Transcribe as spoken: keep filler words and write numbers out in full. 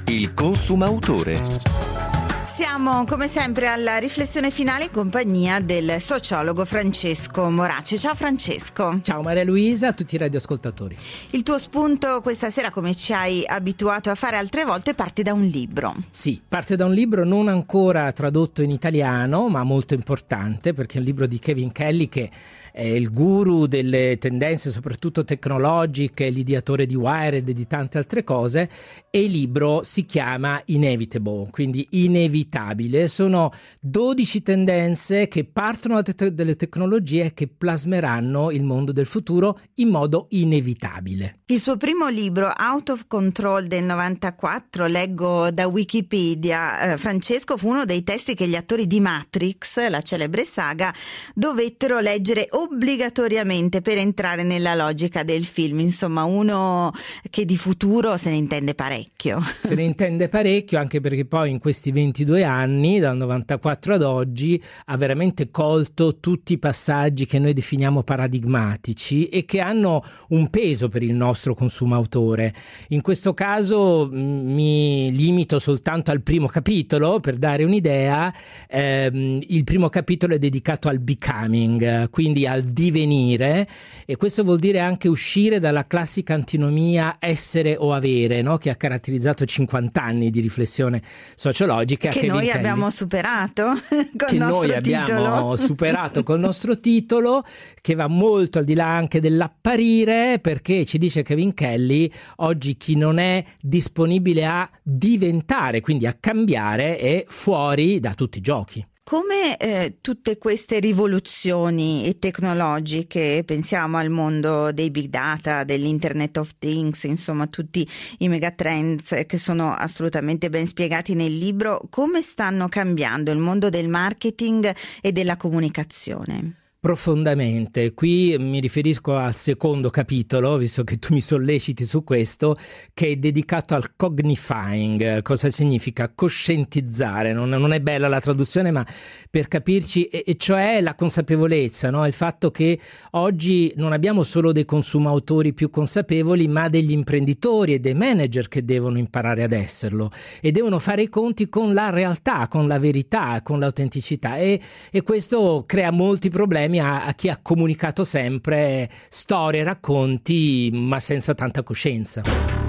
Il consumautore. Siamo come sempre alla riflessione finale in compagnia del sociologo Francesco Morace. Ciao Francesco. Ciao Maria Luisa, a tutti i radioascoltatori. Il tuo spunto questa sera, come ci hai abituato a fare altre volte, parte da un libro. Sì, parte da un libro non ancora tradotto in italiano, ma molto importante, perché è un libro di Kevin Kelly, che è il guru delle tendenze soprattutto tecnologiche, l'ideatore di Wired e di tante altre cose, e il libro si chiama Inevitable, quindi inevitabile. Sono dodici tendenze che partono da te- delle tecnologie che plasmeranno il mondo del futuro in modo inevitabile. Il suo primo libro, Out of Control, del novantaquattro, leggo da Wikipedia, eh, Francesco, fu uno dei testi che gli attori di Matrix, la celebre saga, dovettero leggere obbligatoriamente per entrare nella logica del film. Insomma, uno che di futuro se ne intende parecchio. Se ne intende parecchio, anche perché poi in questi ventidue anni, dal novantaquattro ad oggi, ha veramente colto tutti i passaggi che noi definiamo paradigmatici e che hanno un peso per il nostro consumatore. In questo caso mh, mi limito soltanto al primo capitolo per dare un'idea. Ehm, il primo capitolo è dedicato al becoming, quindi al divenire, e questo vuol dire anche uscire dalla classica antinomia essere o avere, no? Che ha caratterizzato cinquanta anni di riflessione sociologica, che Kevin noi Kelly, abbiamo superato col che nostro noi abbiamo titolo. superato col nostro titolo, che va molto al di là anche dell'apparire, perché ci dice Kevin Kelly: oggi chi non è disponibile a diventare, quindi a cambiare, è fuori da tutti i giochi. Come eh, tutte queste rivoluzioni tecnologiche, pensiamo al mondo dei big data, dell'Internet of Things, insomma tutti i megatrends che sono assolutamente ben spiegati nel libro, come stanno cambiando il mondo del marketing e della comunicazione? Profondamente. Qui mi riferisco al secondo capitolo, visto che tu mi solleciti su questo, che è dedicato al cognifying. Cosa significa? Coscientizzare. Non, non è bella la traduzione, ma per capirci, e, e cioè la consapevolezza, no? Il fatto che oggi non abbiamo solo dei consumatori più consapevoli, ma degli imprenditori e dei manager che devono imparare ad esserlo e devono fare i conti con la realtà, con la verità, con l'autenticità, e, e questo crea molti problemi A, a chi ha comunicato sempre storie, racconti, ma senza tanta coscienza.